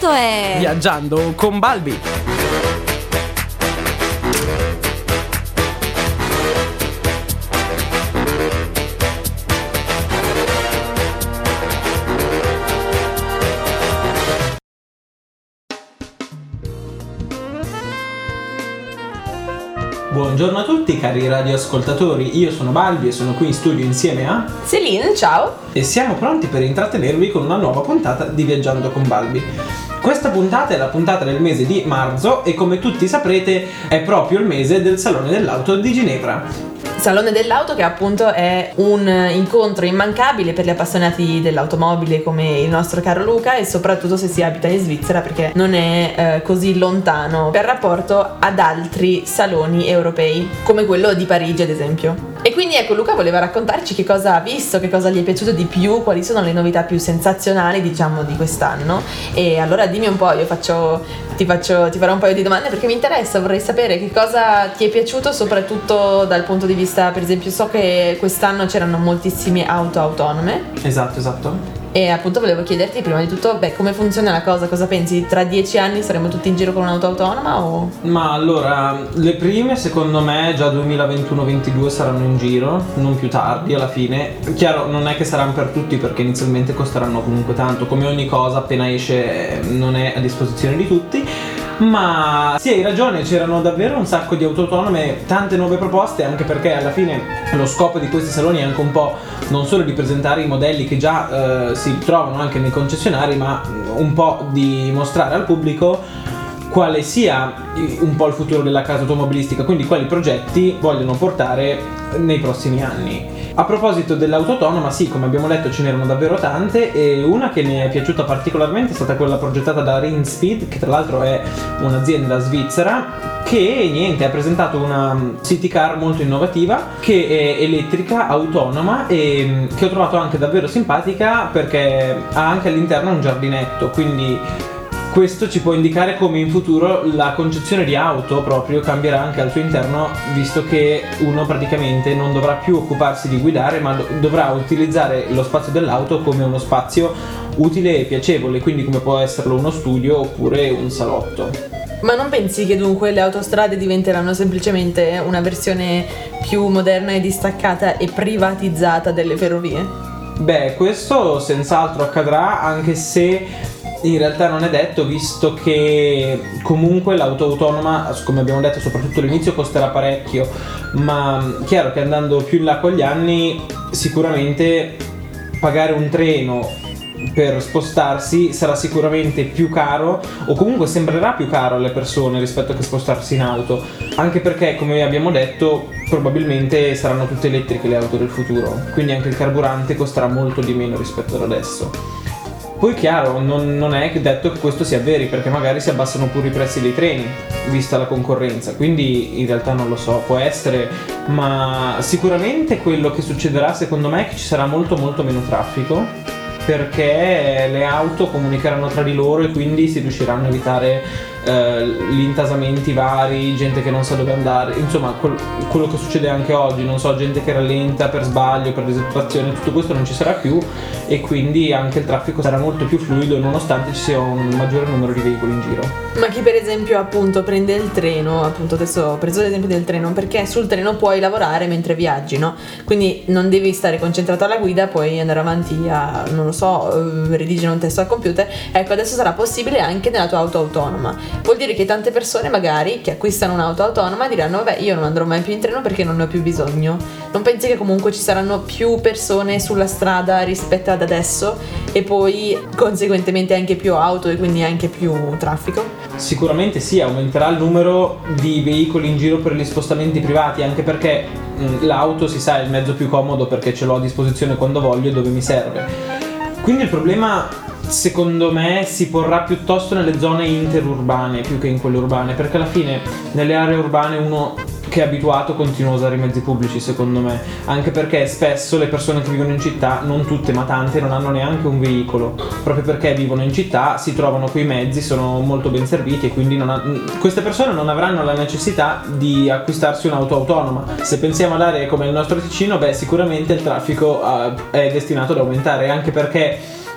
Questo è Viaggiando con Balbi. Buongiorno a tutti cari radioascoltatori, io sono Balbi e sono qui in studio insieme a Celine, ciao! E siamo pronti per intrattenervi con una nuova puntata di Viaggiando con Balbi. Questa puntata è la puntata del mese di marzo e come tutti saprete è proprio il mese del Salone dell'Auto di Ginevra. Salone dell'Auto che appunto è un incontro immancabile per gli appassionati dell'automobile come il nostro caro Luca e soprattutto se si abita in Svizzera perché non è così lontano per rapporto ad altri saloni europei come quello di Parigi ad esempio. E quindi ecco, Luca voleva raccontarci che cosa ha visto, che cosa gli è piaciuto di più, quali sono le novità più sensazionali diciamo di quest'anno. E allora dimmi un po', ti farò un paio di domande perché mi interessa, vorrei sapere che cosa ti è piaciuto soprattutto dal punto di vista, per esempio so che quest'anno c'erano moltissime auto autonome. Esatto. E appunto volevo chiederti prima di tutto, come funziona la cosa pensi? Tra 10 anni saremo tutti in giro con un'auto autonoma o? Ma allora, le prime secondo me già 2021-22 saranno in giro, non più tardi alla fine. Chiaro, non è che saranno per tutti perché inizialmente costeranno comunque tanto, come ogni cosa appena esce non è a disposizione di tutti. Ma sì, hai ragione, c'erano davvero un sacco di auto autonome, tante nuove proposte, anche perché alla fine lo scopo di questi saloni è anche un po' non solo di presentare i modelli che già si trovano anche nei concessionari, ma un po' di mostrare al pubblico quale sia un po' il futuro della casa automobilistica, quindi quali progetti vogliono portare nei prossimi anni. A proposito dell'auto autonoma, sì, come abbiamo detto ce n'erano davvero tante e una che mi è piaciuta particolarmente è stata quella progettata da Rinspeed, che tra l'altro è un'azienda svizzera che ha presentato una city car molto innovativa che è elettrica, autonoma e che ho trovato anche davvero simpatica perché ha anche all'interno un giardinetto, quindi questo ci può indicare come in futuro la concezione di auto proprio cambierà anche al suo interno, visto che uno praticamente non dovrà più occuparsi di guidare ma dovrà utilizzare lo spazio dell'auto come uno spazio utile e piacevole, quindi come può esserlo uno studio oppure un salotto. Ma non pensi che dunque le autostrade diventeranno semplicemente una versione più moderna e distaccata e privatizzata delle ferrovie? Beh, questo senz'altro accadrà, anche se in realtà non è detto, visto che comunque l'auto autonoma, come abbiamo detto, soprattutto all'inizio costerà parecchio, ma chiaro che andando più in là con gli anni sicuramente pagare un treno per spostarsi sarà sicuramente più caro, o comunque sembrerà più caro alle persone rispetto che spostarsi in auto, anche perché come abbiamo detto probabilmente saranno tutte elettriche le auto del futuro, quindi anche il carburante costerà molto di meno rispetto ad adesso. Poi chiaro, non è detto che questo sia vero, perché magari si abbassano pure i prezzi dei treni, vista la concorrenza, quindi in realtà non lo so, può essere, ma sicuramente quello che succederà secondo me è che ci sarà molto meno traffico, perché le auto comunicheranno tra di loro e quindi si riusciranno a evitare gli intasamenti vari, gente che non sa dove andare, insomma quello che succede anche oggi, non so, gente che rallenta per sbaglio, per disattenzione, tutto questo non ci sarà più e quindi anche il traffico sarà molto più fluido nonostante ci sia un maggiore numero di veicoli in giro. Ma chi per esempio appunto prende il treno, appunto adesso ho preso l'esempio del treno perché sul treno puoi lavorare mentre viaggi, no? Quindi non devi stare concentrato alla guida, puoi andare avanti a, non lo so, redigere un testo al computer. Ecco, adesso sarà possibile anche nella tua auto autonoma. Vuol dire che tante persone magari che acquistano un'auto autonoma diranno vabbè, io non andrò mai più in treno perché non ne ho più bisogno. Non pensi che comunque ci saranno più persone sulla strada rispetto ad adesso e poi conseguentemente anche più auto e quindi anche più traffico? Sicuramente sì, aumenterà il numero di veicoli in giro per gli spostamenti privati, anche perché l'auto si sa è il mezzo più comodo perché ce l'ho a disposizione quando voglio e dove mi serve. Quindi il problema secondo me si porrà piuttosto nelle zone interurbane più che in quelle urbane, perché alla fine nelle aree urbane uno che è abituato continua a usare i mezzi pubblici, secondo me, anche perché spesso le persone che vivono in città, non tutte ma tante, non hanno neanche un veicolo, proprio perché vivono in città, si trovano quei mezzi, sono molto ben serviti e quindi queste persone non avranno la necessità di acquistarsi un'auto autonoma. Se pensiamo ad aree come il nostro Ticino, sicuramente il traffico è destinato ad aumentare, anche perché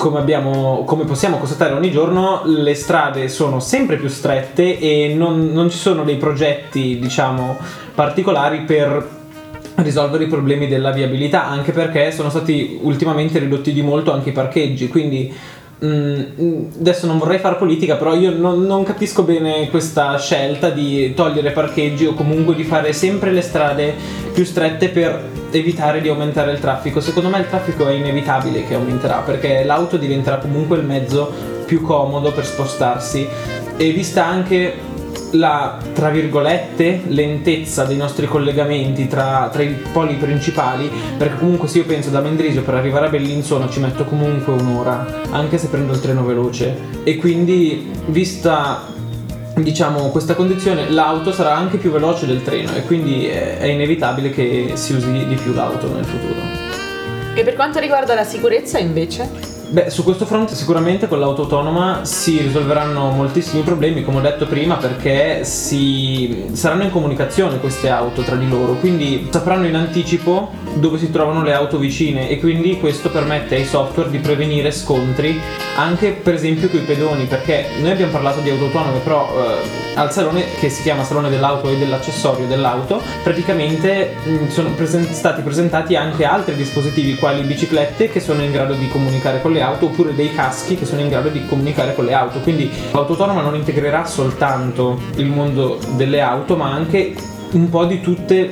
come possiamo constatare ogni giorno, le strade sono sempre più strette e non ci sono dei progetti, diciamo, particolari per risolvere i problemi della viabilità, anche perché sono stati ultimamente ridotti di molto anche i parcheggi, quindi adesso non vorrei fare politica, però io non capisco bene questa scelta di togliere parcheggi o comunque di fare sempre le strade più strette per evitare di aumentare il traffico. Secondo me il traffico è inevitabile che aumenterà, perché l'auto diventerà comunque il mezzo più comodo per spostarsi, e vista anche la, tra virgolette, lentezza dei nostri collegamenti tra i poli principali, perché comunque se io penso da Mendrisio per arrivare a Bellinzona ci metto comunque un'ora, anche se prendo il treno veloce, e quindi vista, diciamo, questa condizione, l'auto sarà anche più veloce del treno e quindi è inevitabile che si usi di più l'auto nel futuro. E per quanto riguarda la sicurezza invece? Beh, su questo fronte sicuramente con l'auto autonoma si risolveranno moltissimi problemi, come ho detto prima, perché saranno in comunicazione queste auto tra di loro, quindi sapranno in anticipo dove si trovano le auto vicine, e quindi questo permette ai software di prevenire scontri anche per esempio con i pedoni, perché noi abbiamo parlato di auto autonome, però al salone, che si chiama Salone dell'Auto e dell'Accessorio dell'Auto, praticamente sono stati presentati anche altri dispositivi quali biciclette che sono in grado di comunicare con le auto, oppure dei caschi che sono in grado di comunicare con le auto. Quindi l'auto autonoma non integrerà soltanto il mondo delle auto, ma anche un po' di tutte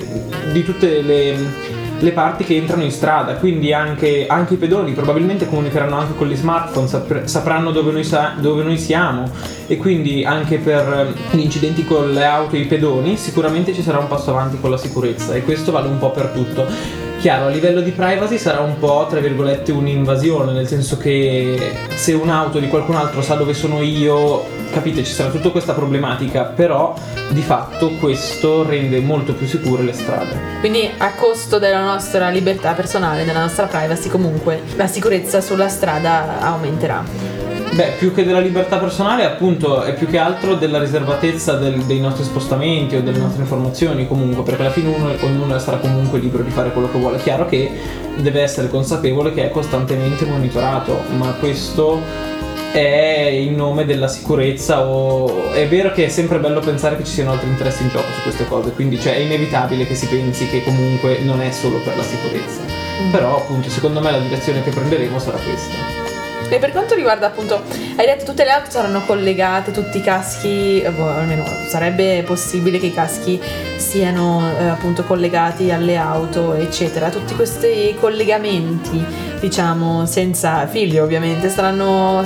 le parti che entrano in strada, quindi anche i pedoni probabilmente comunicheranno anche con gli smartphone, sapranno dove noi siamo, e quindi anche per gli incidenti con le auto e i pedoni sicuramente ci sarà un passo avanti con la sicurezza, e questo vale un po' per tutto. Chiaro, a livello di privacy sarà un po', tra virgolette, un'invasione, nel senso che se un'auto di qualcun altro sa dove sono io, capite, ci sarà tutta questa problematica, però di fatto questo rende molto più sicure le strade. Quindi a costo della nostra libertà personale, della nostra privacy, comunque la sicurezza sulla strada aumenterà. Beh, più che della libertà personale, appunto, è più che altro della riservatezza dei nostri spostamenti o delle nostre informazioni, comunque, perché alla fine ognuno sarà comunque libero di fare quello che vuole. Chiaro che deve essere consapevole che è costantemente monitorato, ma questo è in nome della sicurezza, o è vero che è sempre bello pensare che ci siano altri interessi in gioco su queste cose, quindi cioè è inevitabile che si pensi che comunque non è solo per la sicurezza. Però appunto secondo me la direzione che prenderemo sarà questa. E per quanto riguarda, appunto, hai detto tutte le auto saranno collegate, tutti i caschi, almeno sarebbe possibile che i caschi siano appunto collegati alle auto, eccetera. Tutti questi collegamenti, diciamo, senza fili ovviamente, saranno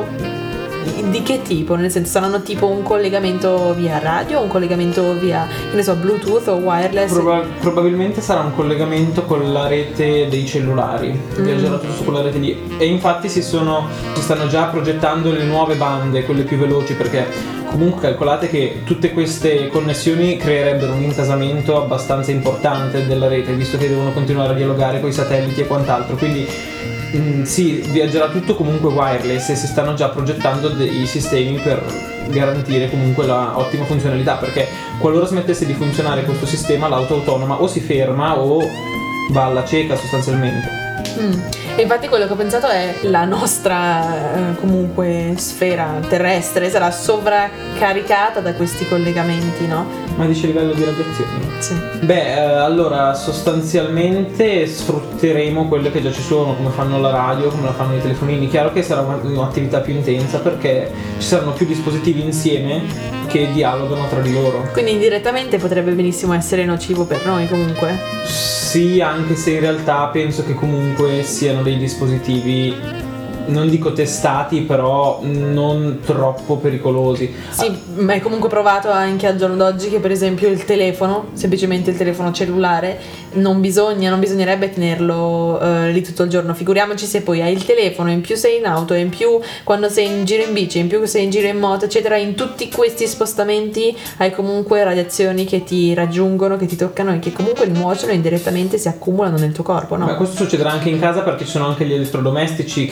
di che tipo? Nel senso, saranno tipo un collegamento via radio, un collegamento via, che ne so, Bluetooth o wireless? Probabilmente sarà un collegamento con la rete dei cellulari, viaggerà tutto su quella rete lì, e infatti si stanno già progettando le nuove bande, quelle più veloci, perché comunque calcolate che tutte queste connessioni creerebbero un intasamento abbastanza importante della rete, visto che devono continuare a dialogare con i satelliti e quant'altro, quindi sì, viaggerà tutto comunque wireless, e si stanno già progettando dei sistemi per garantire comunque la ottima funzionalità, perché qualora smettesse di funzionare questo sistema, l'auto autonoma o si ferma o va alla cieca sostanzialmente. E infatti quello che ho pensato è la nostra comunque sfera terrestre sarà sovraccaricata da questi collegamenti, no? Ma dice a livello di radiazioni? Sì. Beh, allora sostanzialmente sfrutteremo quelle che già ci sono, come fanno la radio, come la fanno i telefonini. Chiaro che sarà un'attività più intensa, perché ci saranno più dispositivi insieme che dialogano tra di loro. Quindi indirettamente potrebbe benissimo essere nocivo per noi comunque? Sì, anche se in realtà penso che comunque siano dei dispositivi, non dico testati, però non troppo pericolosi. Sì, ma è comunque provato anche al giorno d'oggi che per esempio il telefono, semplicemente il telefono cellulare, non bisognerebbe tenerlo lì tutto il giorno. Figuriamoci se poi hai il telefono, in più sei in auto, in più quando sei in giro in bici, in più sei in giro in moto, eccetera. In tutti questi spostamenti hai comunque radiazioni che ti raggiungono, che ti toccano e che comunque nuociono e indirettamente si accumulano nel tuo corpo, no? Ma questo succederà anche in casa, perché ci sono anche gli elettrodomestici che saranno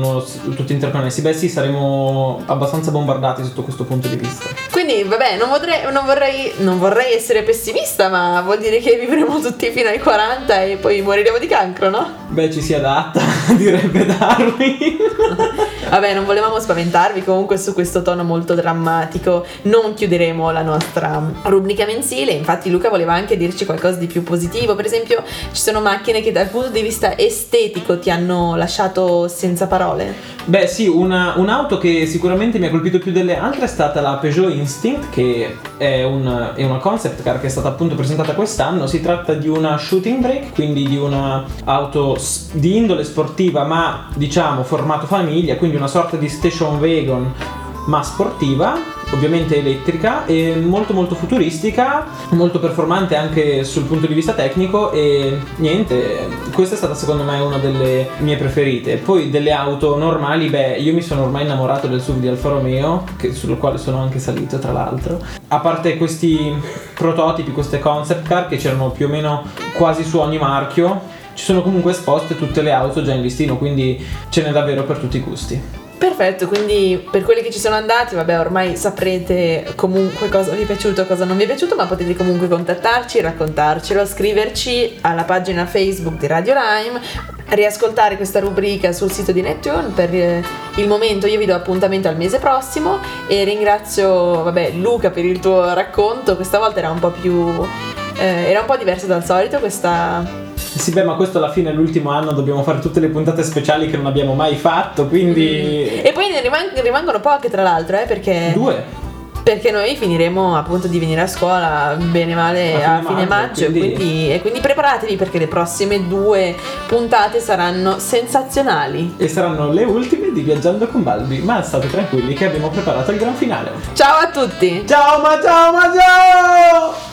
siamo tutti interconnessi. Beh sì, saremo abbastanza bombardati sotto questo punto di vista. Quindi vabbè, non vorrei essere pessimista, ma vuol dire che vivremo tutti fino ai 40 e poi moriremo di cancro, no? Beh, ci si adatta, direbbe Darwin. Vabbè, non volevamo spaventarvi, comunque su questo tono molto drammatico non chiuderemo la nostra rubrica mensile. Infatti Luca voleva anche dirci qualcosa di più positivo. Per esempio, ci sono macchine che dal punto di vista estetico ti hanno lasciato senza parole? Beh sì, un'auto che sicuramente mi ha colpito più delle altre è stata la Peugeot Instinct, che è una concept car che è stata appunto presentata quest'anno. Si tratta di una shooting brake, quindi di una auto di indole sportiva ma diciamo formato famiglia, quindi una sorta di station wagon ma sportiva, ovviamente elettrica e molto molto futuristica, molto performante anche sul punto di vista tecnico. E niente, questa è stata secondo me una delle mie preferite. Poi delle auto normali, beh, io mi sono ormai innamorato del SUV di Alfa Romeo, sul quale sono anche salito tra l'altro. A parte questi prototipi, queste concept car che c'erano più o meno quasi su ogni marchio, ci sono comunque esposte tutte le auto già in listino, quindi ce n'è davvero per tutti i gusti. Perfetto, quindi per quelli che ci sono andati, vabbè, ormai saprete comunque cosa vi è piaciuto e cosa non vi è piaciuto, ma potete comunque contattarci, raccontarcelo, scriverci alla pagina Facebook di Radio Lime, riascoltare questa rubrica sul sito di Neptune. Per il momento io vi do appuntamento al mese prossimo e ringrazio, vabbè, Luca per il tuo racconto. Questa volta era un po' diverso dal solito questa. Sì, beh, ma questo alla fine è l'ultimo anno, dobbiamo fare tutte le puntate speciali che non abbiamo mai fatto, quindi... E poi ne rimangono poche tra l'altro, perché... 2. Perché noi finiremo appunto di venire a scuola bene male a fine maggio, quindi preparatevi, perché le prossime 2 puntate saranno sensazionali. E saranno le ultime di Viaggiando con Balbi, ma state tranquilli che abbiamo preparato il gran finale. Ciao a tutti! Ciao ma ciao ma ciao!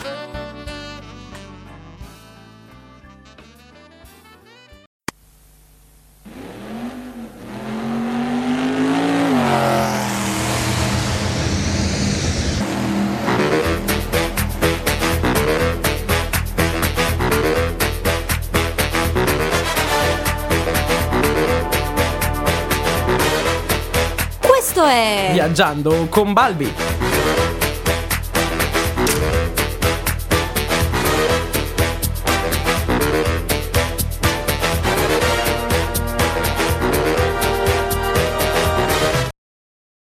Viaggiando con Balbi.